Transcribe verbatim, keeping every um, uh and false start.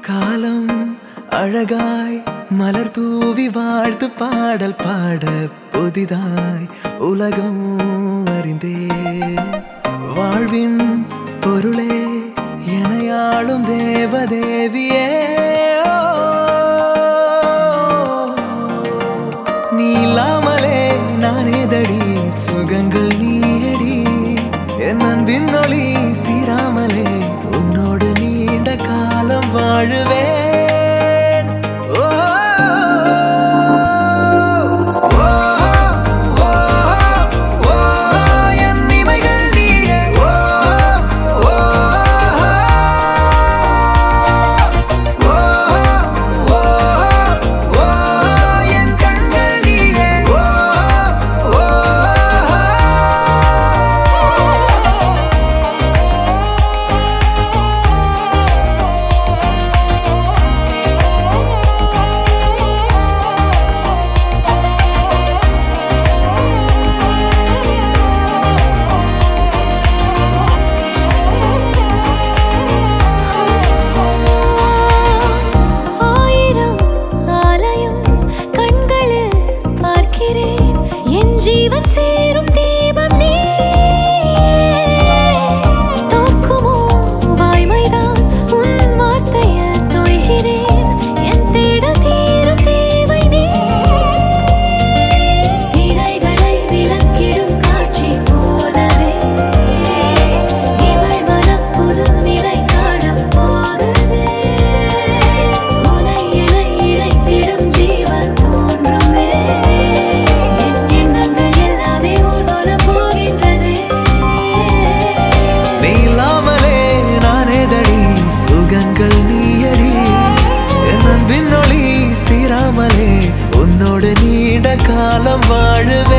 காலம் அழகாய் மலர் தூவி வாழ்த்து பாடல் பாட புதிதாய் உலகம் அறிந்தே வாழ்வின் பொருளே எனையாளும் தேவதேவியே நீ இல்லாமலே நானேதடி சுகங்கள் நீயடி என் அன்பின் ஒளி தீராமலே உன்னோடு நீண்ட காலம் வாழுவே जीवन सेरुम दीपम नी तोर्कुमो वाय्मैदान उन वार्त्तैयिल तोय्गिरेन एन தேடல் தீரும் தேவை நீ திரைகளை விலக்கிடும் காட்சி போலவே இவள் மனம் புது நிலை காணப் போகுதே உனை எனை இழைத்திடும் ஜீவன் தோன்றுமே சுகங்கள் நீயடி என் அன்பின் ஒளி தீராமலே உன்னோடு நீண்ட காலம் வாழுவே